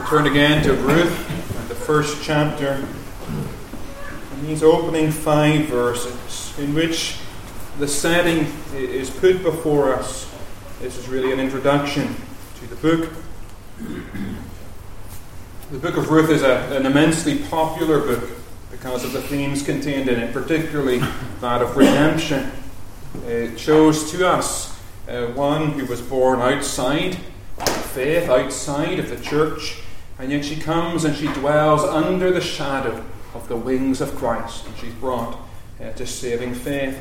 Turn again to Ruth, the first chapter, and these opening 5 verses, in which the setting is put before us. This is really an introduction to the book. The book of Ruth is an immensely popular book because of the themes contained in it, particularly that of redemption. It shows to us one who was born outside faith, outside of the church, and yet she comes and she dwells under the shadow of the wings of Christ, and she's brought to saving faith.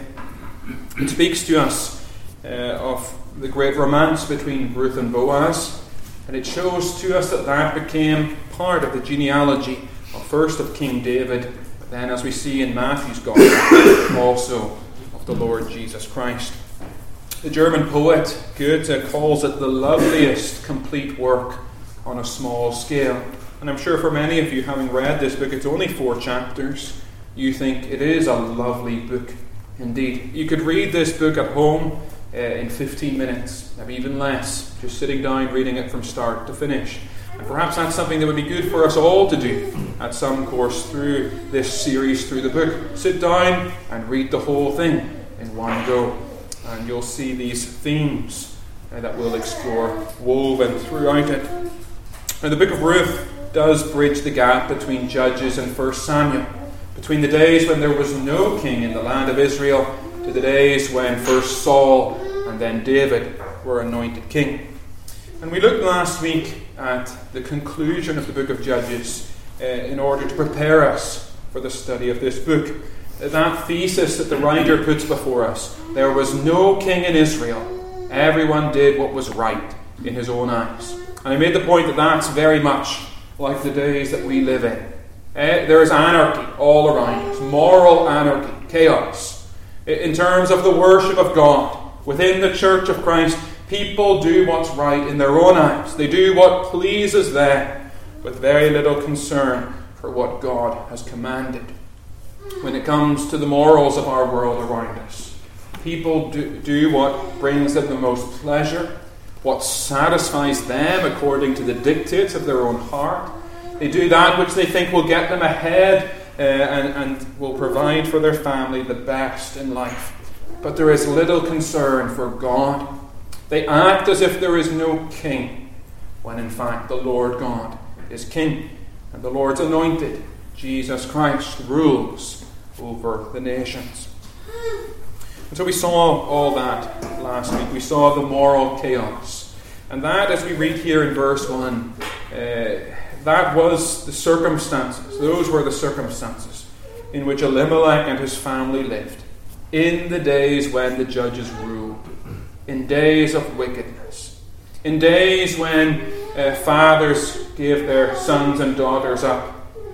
It speaks to us of the great romance between Ruth and Boaz, and it shows to us that became part of the genealogy of first of King David, but then, as we see in Matthew's Gospel, also of the Lord Jesus Christ. The German poet Goethe calls it the loveliest complete work on a small scale. And I'm sure for many of you, having read this book, it's only 4 chapters, you think it is a lovely book indeed. You could read this book at home in 15 minutes, maybe even less, just sitting down reading it from start to finish. And perhaps that's something that would be good for us all to do at some course through this series, through the book. Sit down and read the whole thing in one go, and you'll see these themes that we'll explore woven throughout it. Now, the book of Ruth does bridge the gap between Judges and 1 Samuel, between the days when there was no king in the land of Israel to the days when first Saul and then David were anointed king. And we looked last week at the conclusion of the book of Judges in order to prepare us for the study of this book. That thesis that the writer puts before us: there was no king in Israel. Everyone did what was right in his own eyes. And I made the point that that's very much like the days that we live in. There is anarchy all around us, moral anarchy, chaos. In terms of the worship of God, within the Church of Christ, people do what's right in their own eyes. They do what pleases them, with very little concern for what God has commanded. When it comes to the morals of our world around us, people do what brings them the most pleasure, what satisfies them according to the dictates of their own heart. They do that which they think will get them ahead and will provide for their family the best in life. But there is little concern for God. They act as if there is no king, when in fact the Lord God is king, and the Lord's anointed, Jesus Christ, rules over the nations. And so we saw all that last week. We saw the moral chaos. And that, as we read here in verse 1, that was the circumstances. Those were the circumstances in which Elimelech and his family lived in the days when the judges ruled, in days of wickedness, in days when fathers gave their sons and daughters up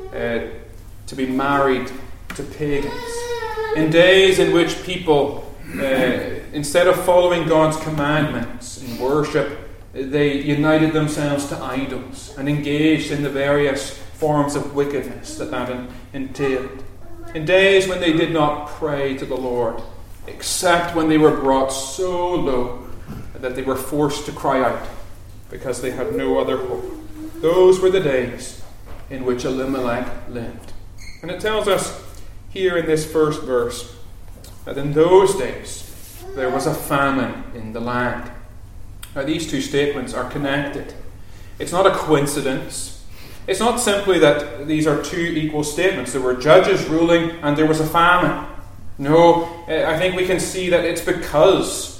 to be married to pagans, in days in which people, instead of following God's commandments in worship, they united themselves to idols and engaged in the various forms of wickedness that entailed. In days when they did not pray to the Lord, except when they were brought so low that they were forced to cry out because they had no other hope. Those were the days in which Elimelech lived. And it tells us here in this first verse that in those days there was a famine in the land. Now, these two statements are connected. It's not a coincidence. It's not simply that these are two equal statements. There were judges ruling and there was a famine. No, I think we can see that it's because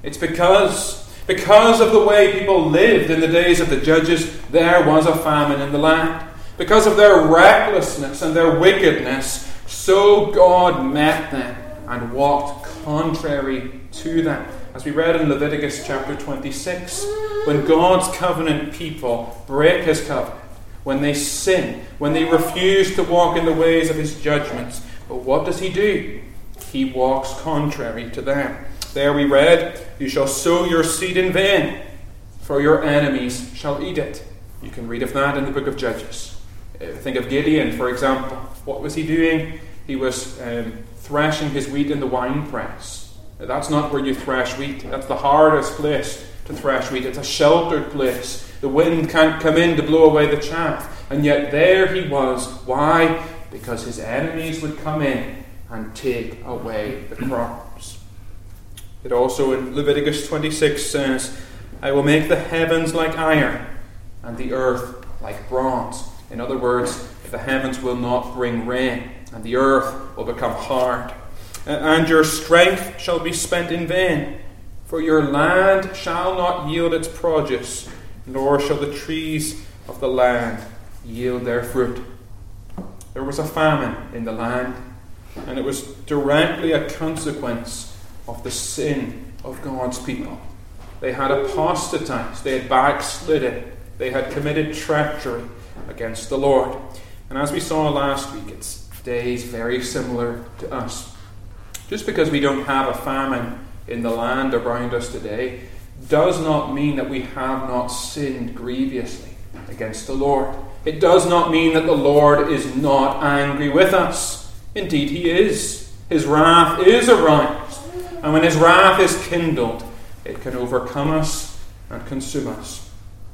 of the way people lived in the days of the judges, there was a famine in the land. Because of their recklessness and their wickedness, so God met them and walked contrary to them. As we read in Leviticus chapter 26, when God's covenant people break his covenant, when they sin, when they refuse to walk in the ways of his judgments, but what does he do? He walks contrary to them. There we read, "You shall sow your seed in vain, for your enemies shall eat it." You can read of that in the book of Judges. Think of Gideon, for example. What was he doing? He was threshing his wheat in the winepress. That's not where you thresh wheat. That's the hardest place to thresh wheat. It's a sheltered place The wind can't come in to blow away the chaff. And yet there he was. Why? Because his enemies would come in and take away the crops. It also in Leviticus 26 says, I will make the heavens like iron and the earth like bronze. In other words, the heavens will not bring rain and the earth will become hard. And your strength shall be spent in vain, for your land shall not yield its produce, nor shall the trees of the land yield their fruit. There was a famine in the land, and it was directly a consequence of the sin of God's people. They had apostatized, they had backslidden, they had committed treachery against the Lord. And as we saw last week, it's days very similar to us. Just because we don't have a famine in the land around us today does not mean that we have not sinned grievously against the Lord. It does not mean that the Lord is not angry with us. Indeed, he is. His wrath is aroused. And when his wrath is kindled, it can overcome us and consume us.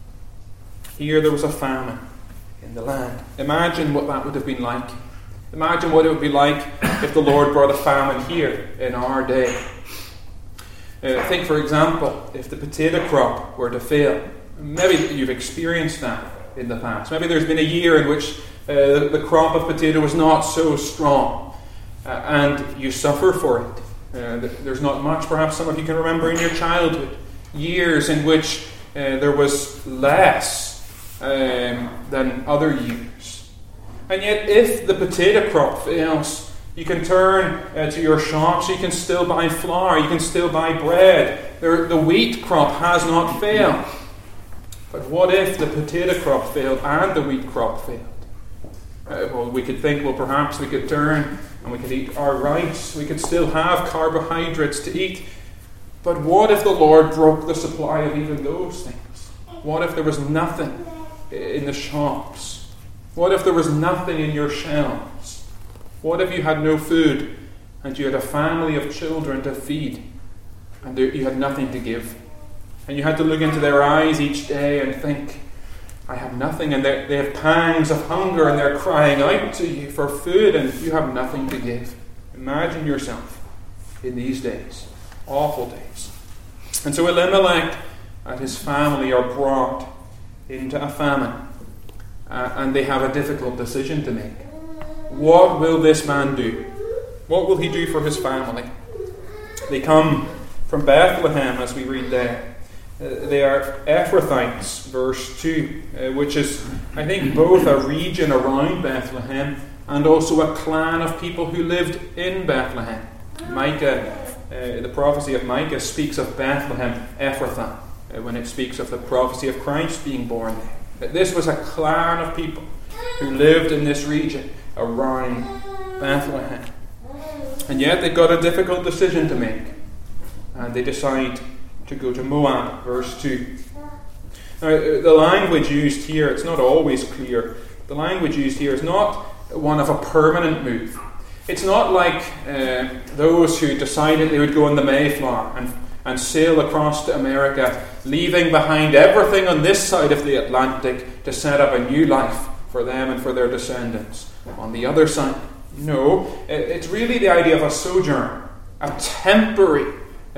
Here there was a famine in the land. Imagine what that would have been like. Imagine what it would be like if the Lord brought a famine here in our day. Think, for example, if the potato crop were to fail. Maybe you've experienced that in the past. Maybe there's been a year in which the crop of potato was not so strong, and you suffer for it. There's not much, perhaps some of you can remember in your childhood, years in which there was less than other years. And yet, if the potato crop fails, you can turn to your shops, you can still buy flour, you can still buy bread. The wheat crop has not failed. But what if the potato crop failed and the wheat crop failed? Well, we could think, well, perhaps we could turn and we could eat our rice. We could still have carbohydrates to eat. But what if the Lord broke the supply of even those things? What if there was nothing in the shops? What if there was nothing in your shelves? What if you had no food and you had a family of children to feed and you had nothing to give? And you had to look into their eyes each day and think, I have nothing. And they have pangs of hunger and they're crying out to you for food and you have nothing to give. Imagine yourself in these days. Awful days. And so Elimelech and his family are brought into a famine. And they have a difficult decision to make. What will this man do? What will he do for his family? They come from Bethlehem, as we read there. They are Ephrathites, verse 2, which is, I think, both a region around Bethlehem and also a clan of people who lived in Bethlehem. Micah, the prophecy of Micah speaks of Bethlehem, Ephrathah, when it speaks of the prophecy of Christ being born there. This was a clan of people who lived in this region around Bethlehem. And yet they've got a difficult decision to make. And they decide to go to Moab, verse 2. Now, the language used here, it's not always clear. The language used here is not one of a permanent move. It's not like those who decided they would go on the Mayflower and sail across to America, leaving behind everything on this side of the Atlantic to set up a new life for them and for their descendants on the other side. No, it's really the idea of a sojourn, a temporary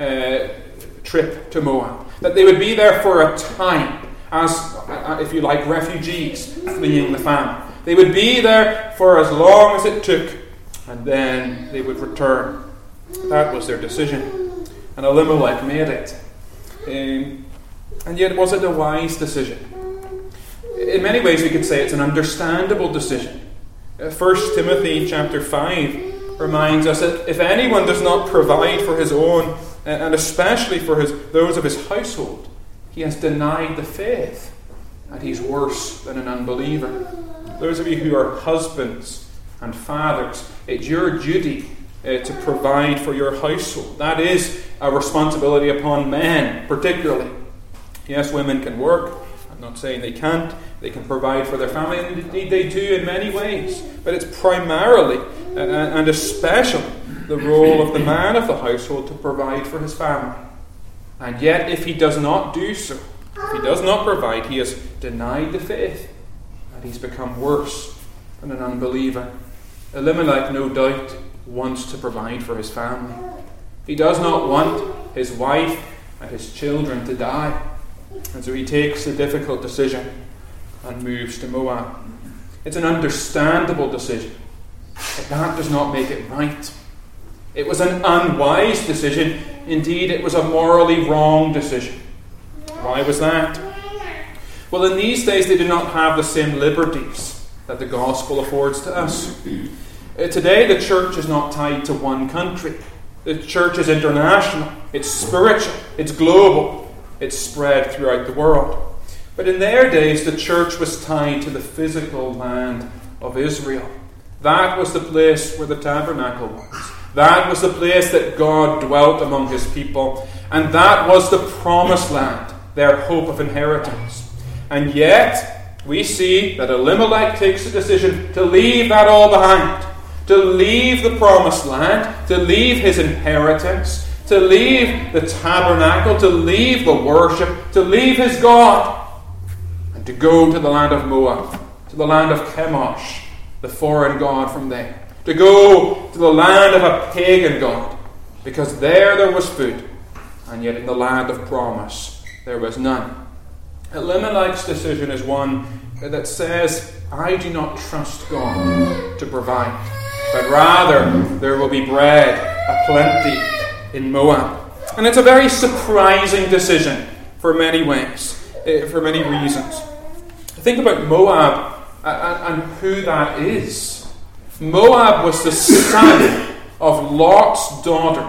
trip to Moab. That they would be there for a time, as, if you like, refugees fleeing the famine. They would be there for as long as it took, and then they would return. That was their decision. And Elimelech made it. And yet, was it a wise decision? In many ways, we could say it's an understandable decision. 1 Timothy chapter 5 reminds us that if anyone does not provide for his own, and especially for those of his household, he has denied the faith, and he's worse than an unbeliever. Those of you who are husbands and fathers, it's your duty to provide for your household. That is a responsibility upon men, particularly. Yes, women can work. I'm not saying they can't. They can provide for their family, and indeed they do in many ways. But it's primarily and especially the role of the man of the household to provide for his family. And yet, if he does not do so, If he does not provide, he has denied the faith, and he's become worse than an unbeliever. Elimelech, no doubt, wants to provide for his family. He does not want his wife and his children to die. And so he takes a difficult decision and moves to Moab. It's an understandable decision, but that does not make it right. It was an unwise decision. Indeed, it was a morally wrong decision. Why was that? Well, in these days they did not have the same liberties that the gospel affords to us. Today the church is not tied to one country. The church is international, it's spiritual, it's global, it's spread throughout the world. But in their days the church was tied to the physical land of Israel. That was the place where the tabernacle was. That was the place that God dwelt among his people. And that was the promised land, their hope of inheritance. And yet, we see that Elimelech takes the decision to leave that all behind. To leave the promised land, to leave his inheritance, to leave the tabernacle, to leave the worship, to leave his God, and to go to the land of Moab, to the land of Chemosh, the foreign god from there. To go to the land of a pagan god, because there was food, and yet in the land of promise there was none. Elimelech's decision is one that says, I do not trust God to provide, but rather there will be bread aplenty in Moab. And it's a very surprising decision for many ways, for many reasons. Think about Moab and who that is. Moab was the son of Lot's daughter,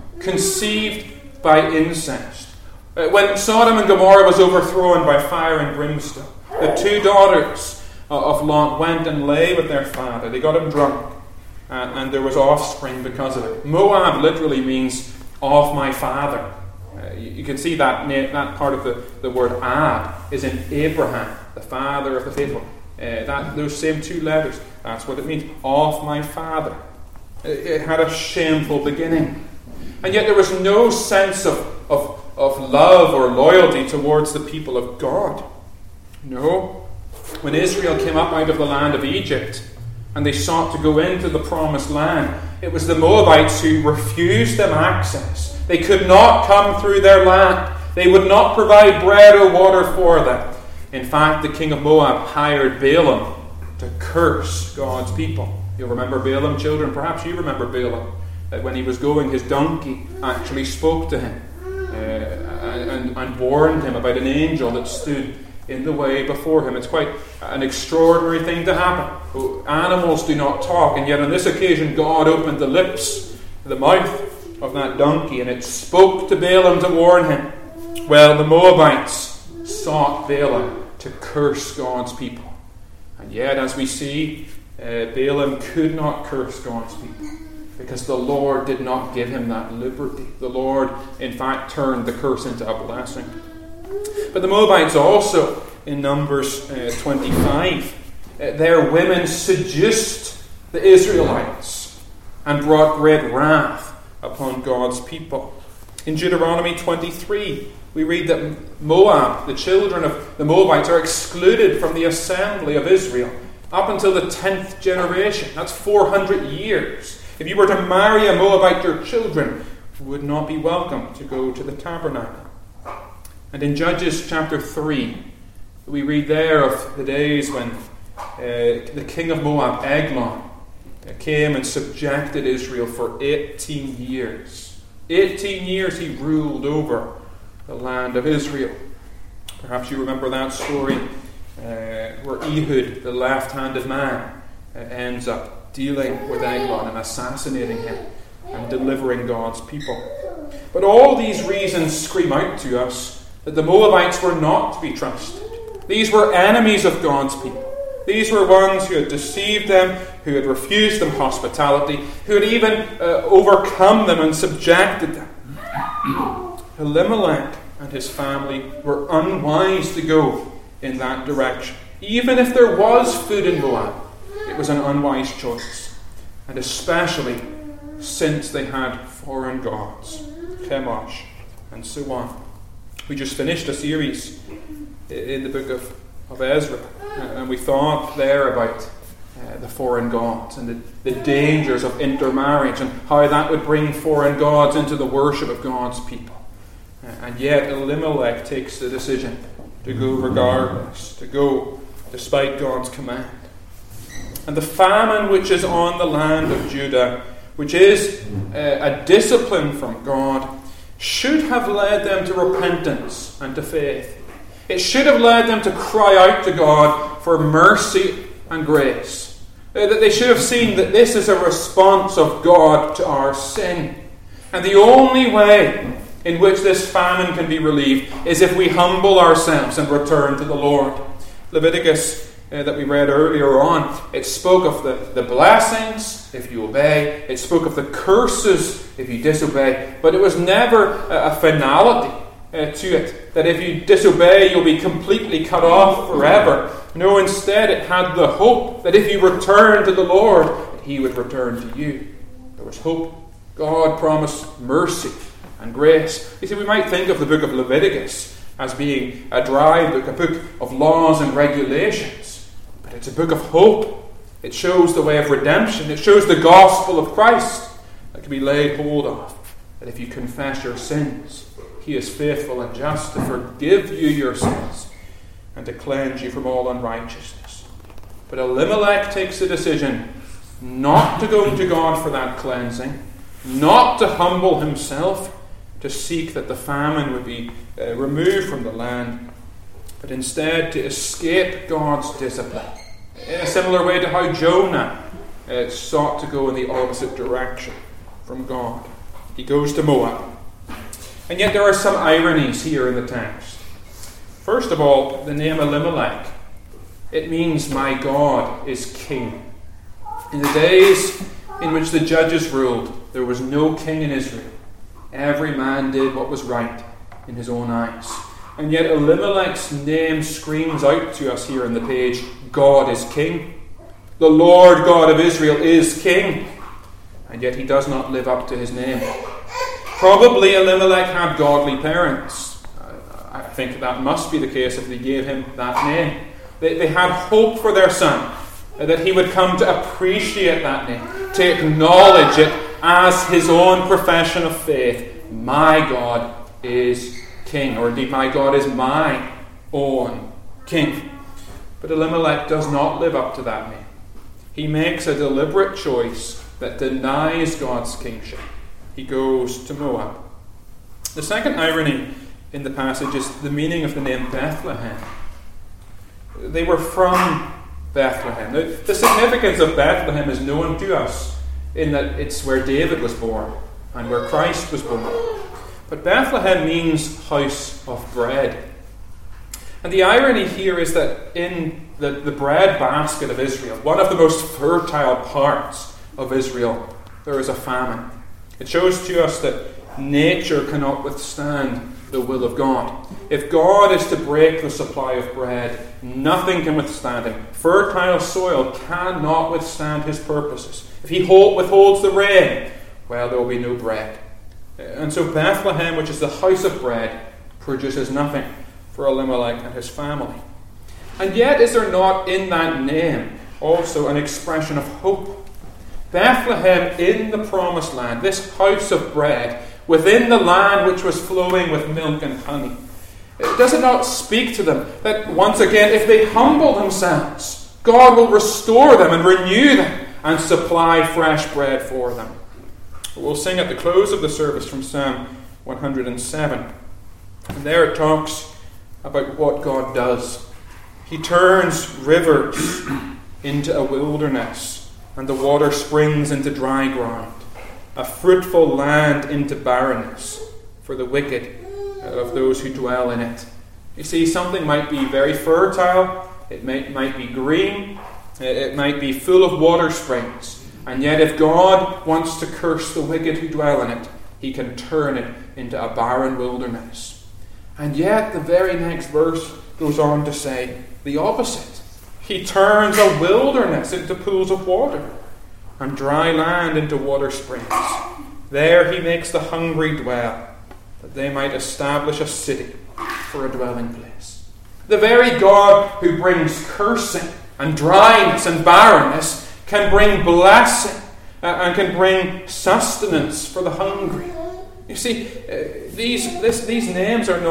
conceived by incest. When Sodom and Gomorrah was overthrown by fire and brimstone, the two daughters of Lot went and lay with their father. They got him drunk, and there was offspring because of it. Moab literally means of my father. You can see that part of the word Ab is in Abraham, the father of the faithful. Those same two letters, that's what it means, of my father. It had a shameful beginning. And yet there was no sense of love or loyalty towards the people of God. No. When Israel came up out of the land of Egypt and they sought to go into the promised land, it was the Moabites who refused them access. They could not come through their land. They would not provide bread or water for them. In fact, the king of Moab hired Balaam to curse God's people. You'll remember Balaam, children. Perhaps you remember Balaam. That when he was going, his donkey actually spoke to him and warned him about an angel that stood in the way before him. It's quite an extraordinary thing to happen. Animals do not talk, and yet on this occasion God opened the lips, the mouth of that donkey, and it spoke to Balaam to warn him. Well, the Moabites sought Balaam to curse God's people. And yet, as we see, Balaam could not curse God's people because the Lord did not give him that liberty. The Lord, in fact, turned the curse into a blessing. But the Moabites also, in Numbers 25, their women seduced the Israelites and brought great wrath upon God's people. In Deuteronomy 23, we read that Moab, the children of the Moabites, are excluded from the assembly of Israel up until the 10th generation. That's 400 years. If you were to marry a Moabite, your children would not be welcome to go to the tabernacle. And in Judges chapter 3, we read there of the days when the king of Moab, Eglon, came and subjected Israel for 18 years. 18 years he ruled over the land of Israel. Perhaps you remember that story where Ehud, the left-handed man, ends up dealing with Eglon and assassinating him and delivering God's people. But all these reasons scream out to us that the Moabites were not to be trusted. These were enemies of God's people. These were ones who had deceived them, who had refused them hospitality, who had even overcome them and subjected them. Elimelech and his family were unwise to go in that direction. Even if there was food in Moab, it was an unwise choice. And especially since they had foreign gods, Chemosh and so on. We just finished a series in the book of Ezra, and we thought there about the foreign gods and the dangers of intermarriage and how that would bring foreign gods into the worship of God's people. And yet Elimelech takes the decision to go regardless, to go despite God's command. And the famine which is on the land of Judah, which is a discipline from God, should have led them to repentance and to faith. It should have led them to cry out to God for mercy and grace. That they should have seen that this is a response of God to our sin. And the only way in which this famine can be relieved is if we humble ourselves and return to the Lord. Leviticus that we read earlier on, it spoke of the blessings if you obey. It spoke of the curses if you disobey. But it was never a finality to it, that if you disobey, you'll be completely cut off forever. No, instead it had the hope that if you return to the Lord, that He would return to you. There was hope. God promised mercy and grace. You see, we might think of the book of Leviticus as being a dry book, a book of laws and regulations. But it's a book of hope. It shows the way of redemption. It shows the gospel of Christ that can be laid hold of. That if you confess your sins, He is faithful and just to forgive you your sins and to cleanse you from all unrighteousness. But Elimelech takes the decision not to go to God for that cleansing, not to humble himself, to seek that the famine would be removed from the land, but instead to escape God's discipline. In a similar way to how Jonah sought to go in the opposite direction from God. He goes to Moab. And yet there are some ironies here in the text. First of all, the name Elimelech. It means my God is king. In the days in which the judges ruled, there was no king in Israel. Every man did what was right in his own eyes. And yet Elimelech's name screams out to us here on the page, God is king. The Lord God of Israel is king. And yet he does not live up to his name. Probably Elimelech had godly parents. I think that must be the case if they gave him that name. They had hope for their son, that he would come to appreciate that name, to acknowledge it as his own profession of faith. My God is king, or indeed my God is my own king. But Elimelech does not live up to that name. He makes a deliberate choice that denies God's kingship. He goes to Moab. The second irony in the passage is the meaning of the name Bethlehem. They were from Bethlehem. The significance of Bethlehem is known to us in that it's where David was born and where Christ was born. But Bethlehem means house of bread. And the irony here is that in the bread basket of Israel, one of the most fertile parts of Israel, there is a famine. It shows to us that nature cannot withstand the will of God. If God is to break the supply of bread, nothing can withstand him. Fertile soil cannot withstand his purposes. If he withholds the rain, well, there will be no bread. And so Bethlehem, which is the house of bread, produces nothing for Elimelech and his family. And yet is there not in that name also an expression of hope? Bethlehem in the promised land, this house of bread, within the land which was flowing with milk and honey. Does it not speak to them that once again, if they humble themselves, God will restore them and renew them and supply fresh bread for them? We'll sing at the close of the service from Psalm 107. And there it talks about what God does. He turns rivers into a wilderness, and the water springs into dry ground, a fruitful land into barrenness for the wicked of those who dwell in it. You see, something might be very fertile, it might be green, it might be full of water springs, and yet if God wants to curse the wicked who dwell in it, he can turn it into a barren wilderness. And yet the very next verse goes on to say the opposite. He turns a wilderness into pools of water, and dry land into water springs. There he makes the hungry dwell, that they might establish a city, for a dwelling place. The very God who brings cursing and dryness and barrenness can bring blessing and can bring sustenance for the hungry. You see, these names are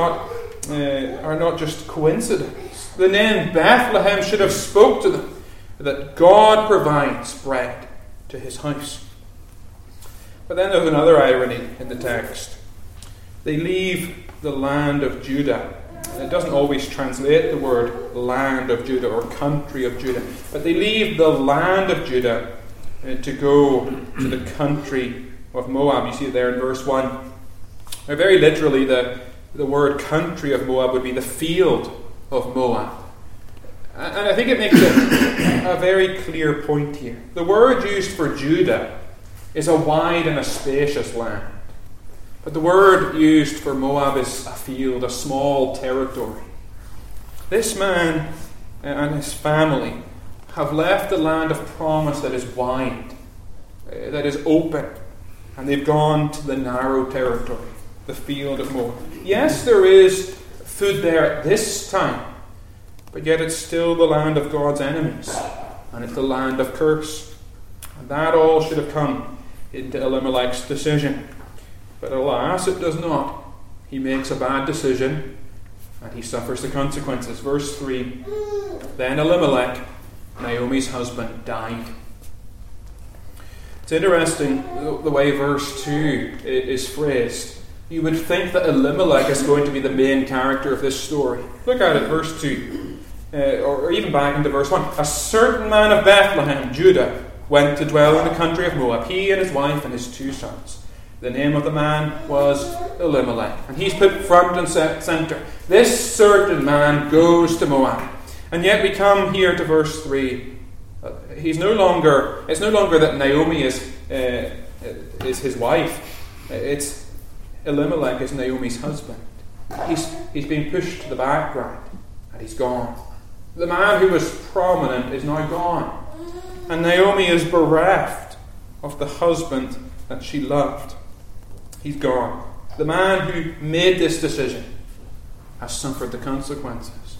not just coincidence. The name Bethlehem should have spoke to them that God provides bread to his house. But then there's another irony in the text. They leave the land of Judah. It doesn't always translate the word land of Judah or country of Judah, but they leave the land of Judah to go to the country of Moab. You see it there in verse 1. Now, very literally, the word country of Moab would be the field of Moab. And I think it makes a very clear point here. The word used for Judah is a wide and a spacious land. But the word used for Moab is a field, a small territory. This man and his family have left the land of promise that is wide, that is open, and they've gone to the narrow territory, the field of Moab. Yes, there is food there at this time, but yet it's still the land of God's enemies, and it's the land of curse. And that all should have come into Elimelech's decision. But alas, it does not. He makes a bad decision, and he suffers the consequences. Verse 3, then Elimelech, Naomi's husband, died. It's interesting the way verse 2 is phrased. You would think that Elimelech is going to be the main character of this story. Look at it, verse 2. Or even back into verse 1. A certain man of Bethlehem, Judah, went to dwell in the country of Moab, he and his wife and his 2 sons. The name of the man was Elimelech. And he's put front and center. This certain man goes to Moab. And yet we come here to verse 3. It's no longer that Naomi is his wife. It's Elimelech is Naomi's husband. He's been pushed to the background, and he's gone. The man who was prominent is now gone. And Naomi is bereft of the husband that she loved. He's gone. The man who made this decision has suffered the consequences.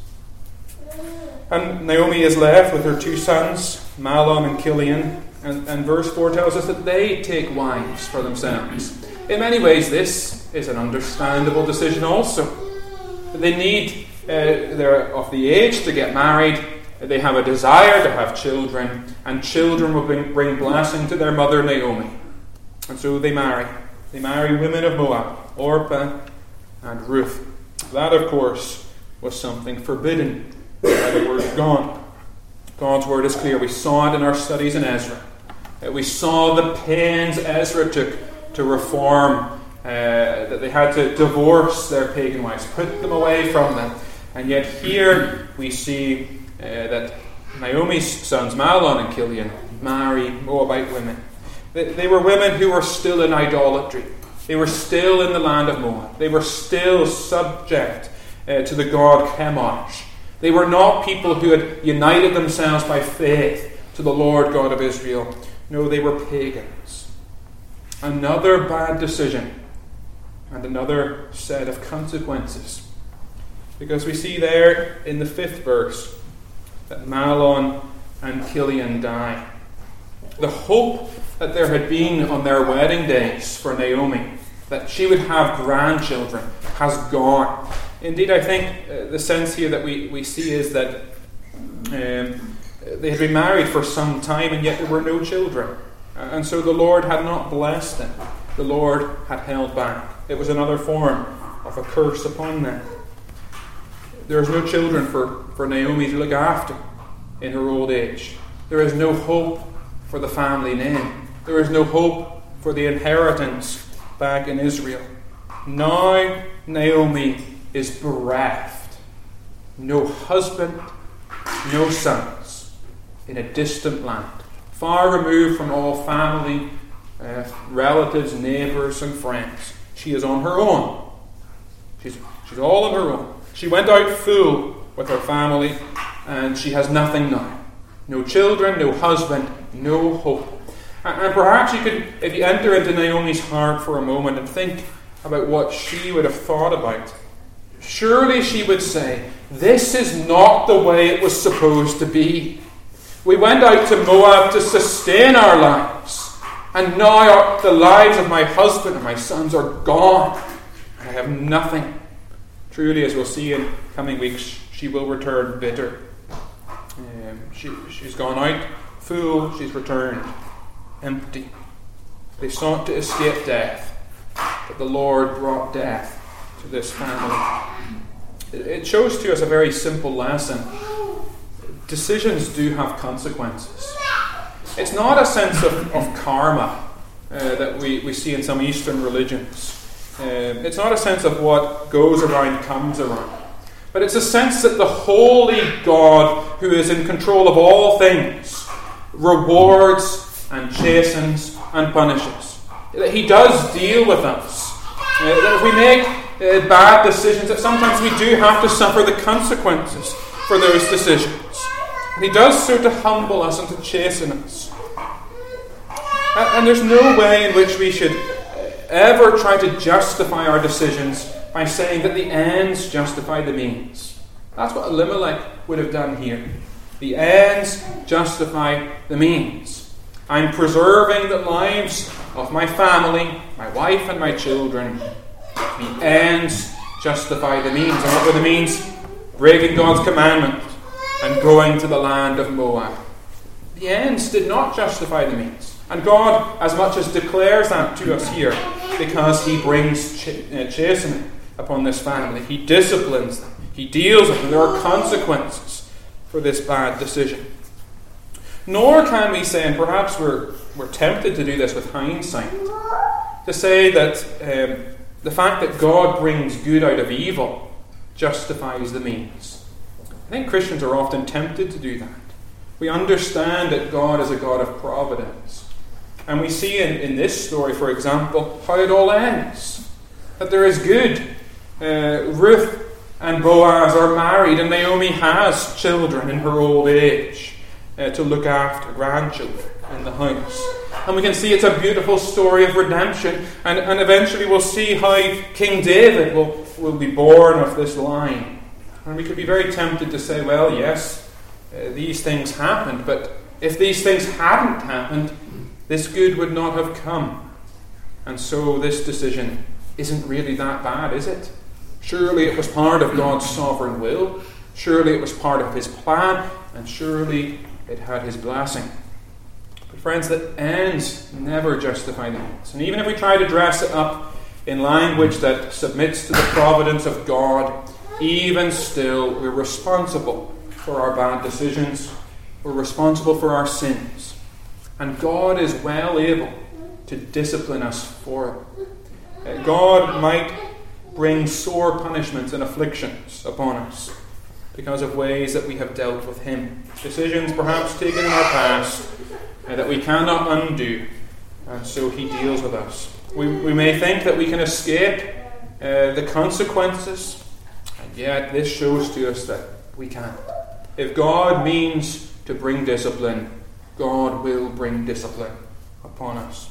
And Naomi is left with her 2 sons, Mahlon and Chilion. And verse 4 tells us that they take wives for themselves. In many ways, this is an understandable decision also. They're of the age to get married. They have a desire to have children. And children will bring blessing to their mother Naomi. And so they marry. They marry women of Moab, Orpah and Ruth. That, of course, was something forbidden by the Word of God. God's Word is clear. We saw it in our studies in Ezra. We saw the pains Ezra took to reform, that they had to divorce their pagan wives, put them away from them. And yet here we see that Naomi's sons, Mahlon and Chilion, marry Moabite women. They were women who were still in idolatry. They were still in the land of Moab. They were still subject to the god Chemosh. They were not people who had united themselves by faith to the Lord God of Israel. No, they were pagans. Another bad decision and another set of consequences. Because we see there in the 5th verse that Mahlon and Chilion die. The hope that there had been on their wedding days for Naomi, that she would have grandchildren, has gone. Indeed, I think the sense here that we see is that they had been married for some time and yet there were no children. And so the Lord had not blessed them. The Lord had held back. It was another form of a curse upon them. There is no children for Naomi to look after in her old age. There is no hope for the family name. There is no hope for the inheritance back in Israel. Now Naomi is bereft. No husband, no sons, in a distant land, far removed from all family, relatives, neighbours and friends. She is on her own. She's all on her own. She went out full with her family and she has nothing now. No children, no husband, no hope. And perhaps you could, if you enter into Naomi's heart for a moment and think about what she would have thought about, surely she would say, this is not the way it was supposed to be. We went out to Moab to sustain our lives, and now the lives of my husband and my sons are gone, and I have nothing. Truly, as we'll see in coming weeks, she will return bitter. She's gone out full, she's returned empty. They sought to escape death, but the Lord brought death to this family. It shows to us a very simple lesson. Decisions do have consequences. It's not a sense of karma that we see in some Eastern religions. It's not a sense of what goes around comes around. But it's a sense that the holy God, who is in control of all things, rewards and chastens and punishes. That He does deal with us. That if we make bad decisions, that sometimes we do have to suffer the consequences for those decisions. And He does so to humble us and to chasten us. And there's no way in which we should ever try to justify our decisions by saying that the ends justify the means. That's what Elimelech would have done here. The ends justify the means. I'm preserving the lives of my family, my wife and my children. The ends justify the means. And what were the means? Breaking God's commandment and going to the land of Moab. The ends did not justify the means. And God as much as declares that to us here, because He brings chastening upon this family. He disciplines them. He deals with them. There are consequences for this bad decision. Nor can we say, and perhaps we're tempted to do this with hindsight, to say that the fact that God brings good out of evil justifies the means. I think Christians are often tempted to do that. We understand that God is a God of providence. And we see in this story, for example, how it all ends. That there is good. Ruth and Boaz are married, and Naomi has children in her old age to look after, grandchildren in the house. And we can see it's a beautiful story of redemption. And eventually we'll see how King David will be born of this line. And we could be very tempted to say, well, yes, these things happened. But if these things hadn't happened, this good would not have come. And so this decision isn't really that bad, is it? Surely it was part of God's sovereign will. Surely it was part of His plan. And surely it had His blessing. But friends, the ends never justify the means. And even if we try to dress it up in language that submits to the providence of God, even still we're responsible for our bad decisions. We're responsible for our sins. And God is well able to discipline us for it. God might bring sore punishments and afflictions upon us because of ways that we have dealt with Him. Decisions perhaps taken in our past that we cannot undo. And so He deals with us. We may think that we can escape the consequences, and yet this shows to us that we can't. If God means to bring discipline, God will bring discipline upon us.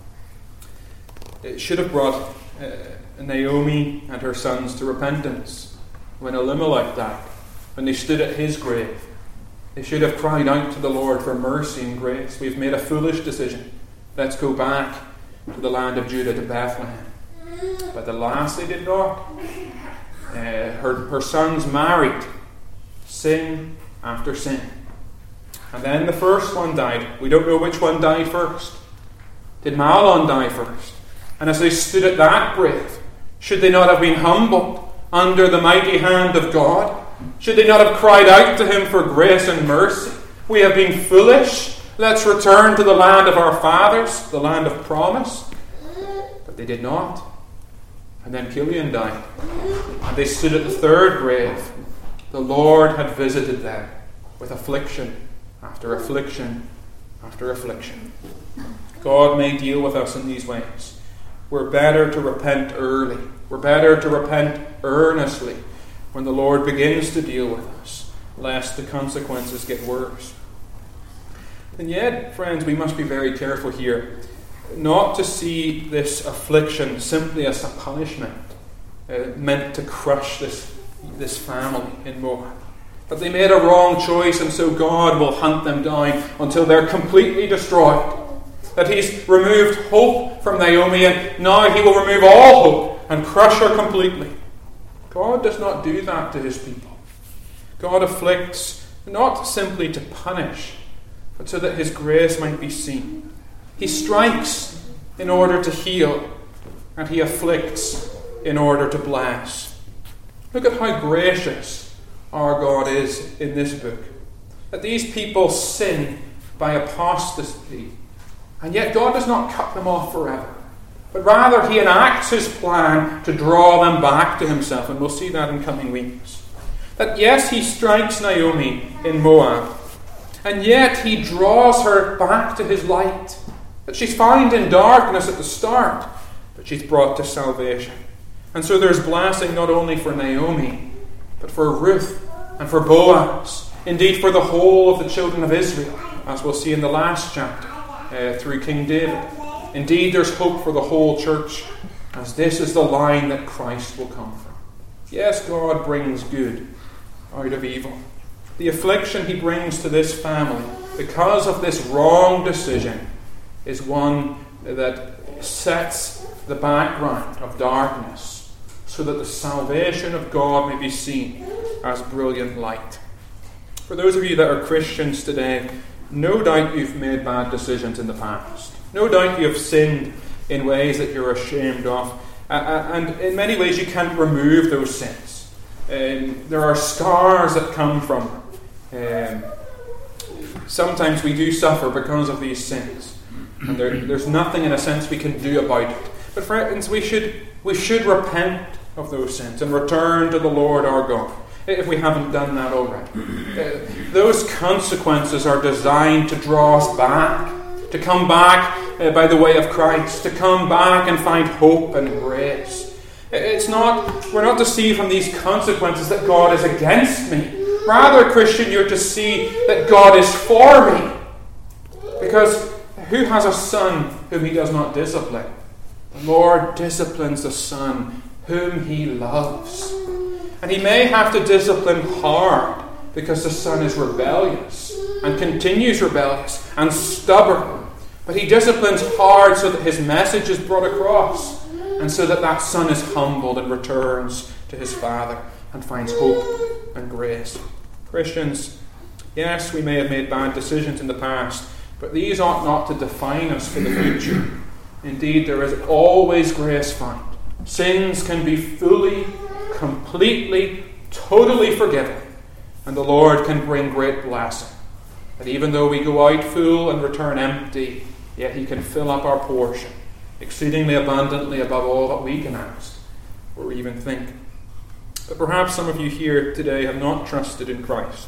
It should have brought Naomi and her sons to repentance when Elimelech died, when they stood at his grave. They should have cried out to the Lord for mercy and grace. We've made a foolish decision. Let's go back to the land of Judah, to Bethlehem. But alas, they did not. Her sons married sin after sin. And then the first one died. We don't know which one died first. Did Mahlon die first? And as they stood at that grave, should they not have been humbled under the mighty hand of God? Should they not have cried out to Him for grace and mercy? We have been foolish. Let's return to the land of our fathers, the land of promise. But they did not. And then Kilian died. And they stood at the third grave. The Lord had visited them with affliction after affliction after affliction. God may deal with us in these ways. We're better to repent early. We're better to repent earnestly when the Lord begins to deal with us, lest the consequences get worse. And yet, friends, we must be very careful here not to see this affliction simply as a punishment meant to crush this family in Moab. But they made a wrong choice, and so God will hunt them down until they're completely destroyed. That He's removed hope from Naomi, and now He will remove all hope and crush her completely. God does not do that to His people. God afflicts not simply to punish, but so that His grace might be seen. He strikes in order to heal, and He afflicts in order to bless. Look at how gracious our God is in this book. That these people sin by apostasy, and yet God does not cut them off forever, but rather He enacts His plan to draw them back to Himself, and we'll see that in coming weeks. That yes, He strikes Naomi in Moab, and yet He draws her back to His light. That she's found in darkness at the start, but she's brought to salvation. And so there's blessing not only for Naomi, but for Ruth and for Boaz, indeed for the whole of the children of Israel, as we'll see in the last chapter through King David. Indeed, there's hope for the whole church, as this is the line that Christ will come from. Yes, God brings good out of evil. The affliction He brings to this family because of this wrong decision is one that sets the background of darkness so that the salvation of God may be seen as brilliant light. For those of you that are Christians today, no doubt you've made bad decisions in the past. No doubt you have sinned in ways that you're ashamed of. And in many ways you can't remove those sins. There are scars that come from them. Sometimes we do suffer because of these sins. And there's nothing in a sense we can do about it. But friends, we should repent of those sins and return to the Lord our God, if we haven't done that already. Those consequences are designed to draw us back, to come back by the way of Christ, to come back and find hope and grace. We're not to see from these consequences that God is against me. Rather, Christian, you're to see that God is for me. Because who has a son whom He does not discipline? The Lord disciplines the son whom He loves. And He may have to discipline hard because the son is rebellious and continues rebellious and stubborn. But He disciplines hard so that His message is brought across, and so that that son is humbled and returns to his father and finds hope and grace. Christians, yes, we may have made bad decisions in the past, but these ought not to define us for the future. Indeed, there is always grace found. Sins can be fully, completely, totally forgiven, and the Lord can bring great blessing. That even though we go out full and return empty, yet He can fill up our portion, exceedingly abundantly above all that we can ask or even think. But perhaps some of you here today have not trusted in Christ.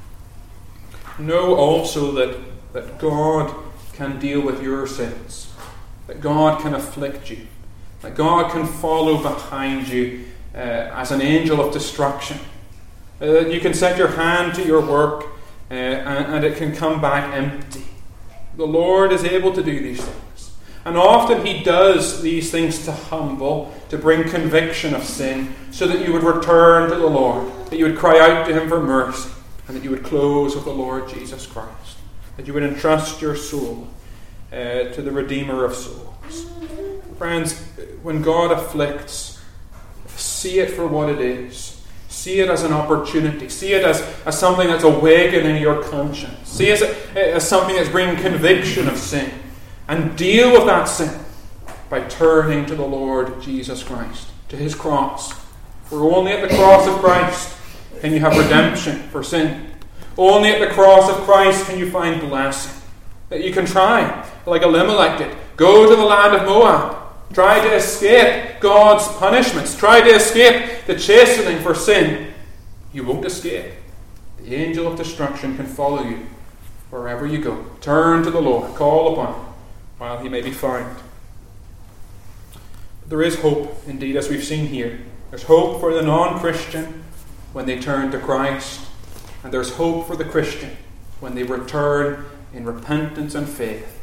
Know also that God can deal with your sins, that God can afflict you, that God can follow behind you as an angel of destruction. You can set your hand to your work and it can come back empty. The Lord is able to do these things. And often He does these things to humble, to bring conviction of sin, so that you would return to the Lord, that you would cry out to Him for mercy, and that you would close with the Lord Jesus Christ, that you would entrust your soul to the Redeemer of souls. Friends, when God afflicts, see it for what it is. See it as an opportunity. See it as something that's awakening your conscience. See it as something that's bringing conviction of sin. And deal with that sin by turning to the Lord Jesus Christ, to His cross. For only at the cross of Christ can you have redemption for sin. Only at the cross of Christ can you find blessing. That you can try, like Elimelech did, go to the land of Moab. Try to escape God's punishments. Try to escape the chastening for sin. You won't escape. The angel of destruction can follow you wherever you go. Turn to the Lord. Call upon Him while He may be found. There is hope, indeed, as we've seen here. There's hope for the non-Christian when they turn to Christ. And there's hope for the Christian when they return in repentance and faith,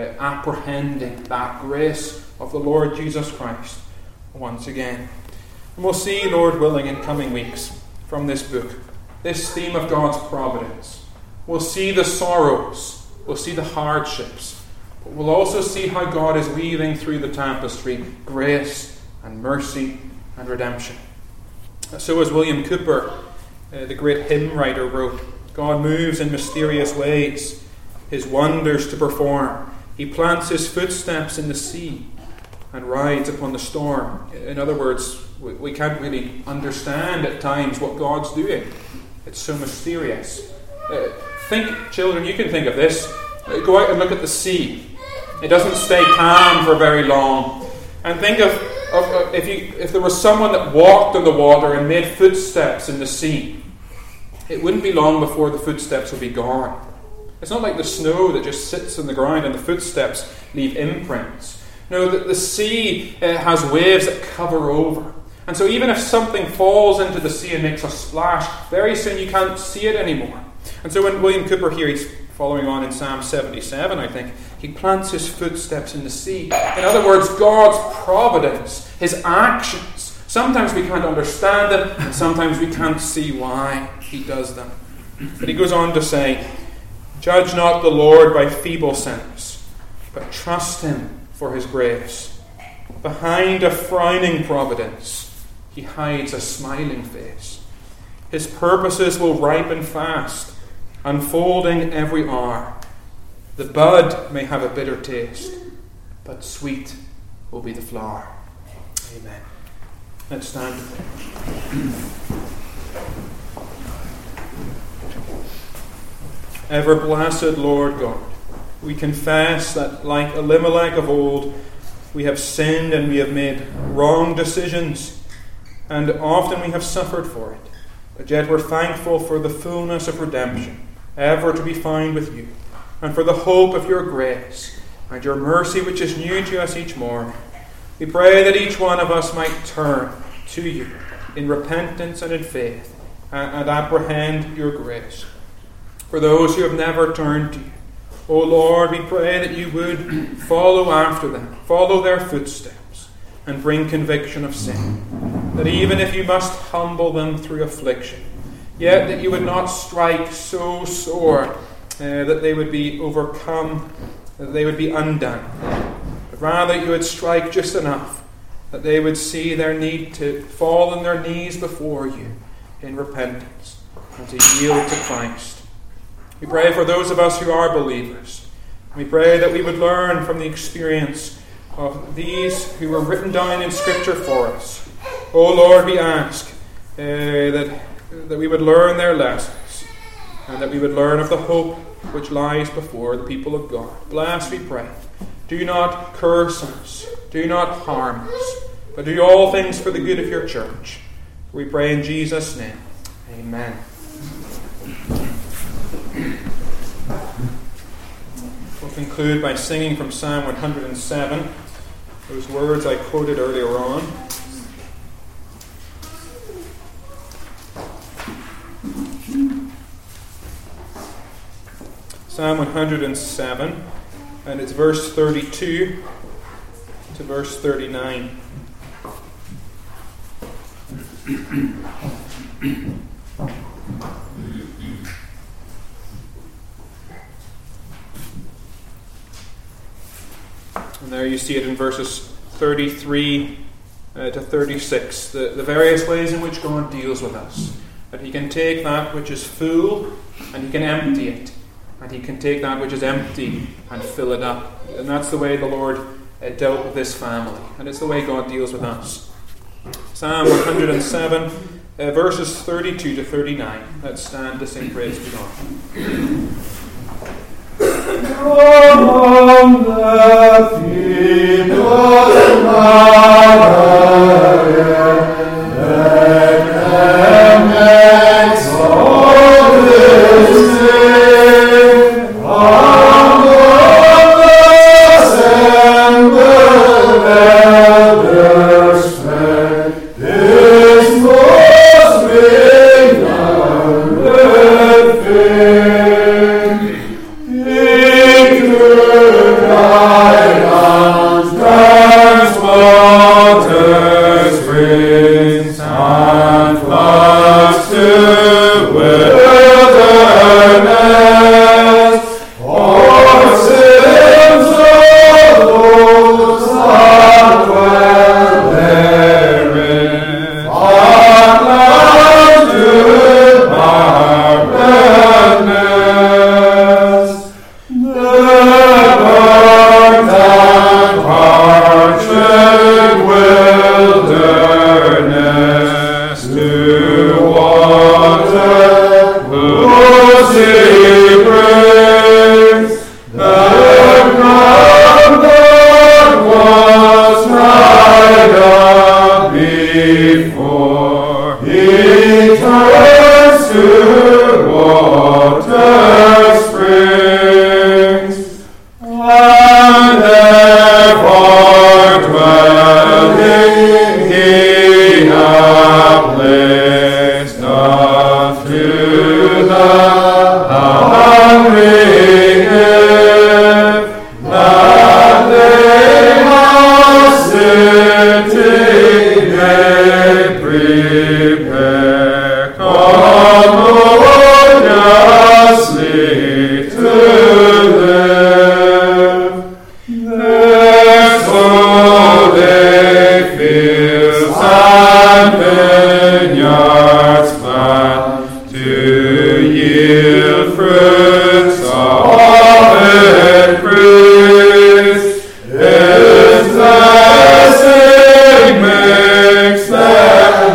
apprehending that grace of the Lord Jesus Christ once again. And we'll see, Lord willing, in coming weeks from this book, this theme of God's providence. We'll see the sorrows, we'll see the hardships, but we'll also see how God is weaving through the tapestry grace and mercy and redemption. So as William Cowper, the great hymn writer, wrote, God moves in mysterious ways, his wonders to perform. He plants his footsteps in the sea and rides upon the storm. In other words, we can't really understand at times what God's doing. It's so mysterious. Think, children, you can think of this. Go out and look at the sea. It doesn't stay calm for very long. And think of if there was someone that walked on the water and made footsteps in the sea, it wouldn't be long before the footsteps would be gone. It's not like the snow that just sits on the ground and the footsteps leave imprints. No, the sea has waves that cover over. And so even if something falls into the sea and makes a splash, very soon you can't see it anymore. And so when William Cowper here, he's following on in Psalm 77, I think, he plants his footsteps in the sea. In other words, God's providence, his actions. Sometimes we can't understand them, and sometimes we can't see why he does them. But he goes on to say, judge not the Lord by feeble sense, but trust him for his grace. Behind a frowning providence, he hides a smiling face. His purposes will ripen fast, unfolding every hour. The bud may have a bitter taste, but sweet will be the flower. Amen. Let's stand to pray. Ever blessed Lord God, we confess that like Elimelech of old, we have sinned and we have made wrong decisions, and often we have suffered for it. But yet we're thankful for the fullness of redemption, ever to be found with you, and for the hope of your grace and your mercy which is new to us each morning. We pray that each one of us might turn to you in repentance and in faith and apprehend your grace. For those who have never turned to you, O Lord, we pray that you would follow after them, follow their footsteps, and bring conviction of sin. That even if you must humble them through affliction, yet that you would not strike so sore that they would be overcome, that they would be undone. But rather you would strike just enough that they would see their need to fall on their knees before you in repentance and to yield to Christ. We pray for those of us who are believers. We pray that we would learn from the experience of these who were written down in Scripture for us. O Lord, we ask that we would learn their lessons and that we would learn of the hope which lies before the people of God. Bless, we pray. Do not curse us. Do not harm us. But do all things for the good of your church. We pray in Jesus' name. Amen. We'll conclude by singing from Psalm 107, those words I quoted earlier on. Psalm 107, and it's verse 32 to verse 39. And there you see it in verses 33 to 36, the various ways in which God deals with us. That he can take that which is full and he can empty it. And he can take that which is empty and fill it up. And that's the way the Lord dealt with this family. And it's the way God deals with us. Psalm 107, verses 32 to 39. Let's stand to sing praise to God. Among the people of let them exalt his name. Among the assembled elders spread his most renowned fame. to live. Their soul they fields and vineyards plant to yield fruits of increase. His blessing makes them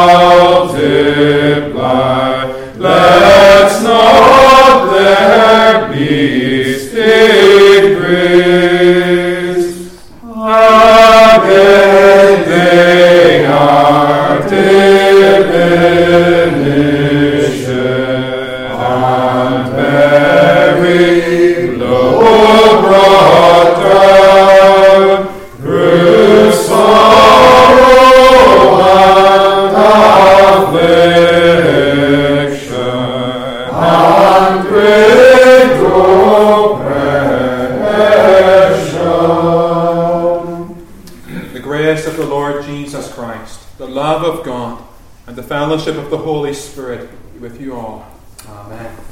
multiply. Let's not there be decrease. Again they are diminished and very low brought down through sorrow and affliction and great oppression. The grace of the Lord Jesus Christ, the love of God, and the fellowship of the Holy Spirit be with you all. Amen.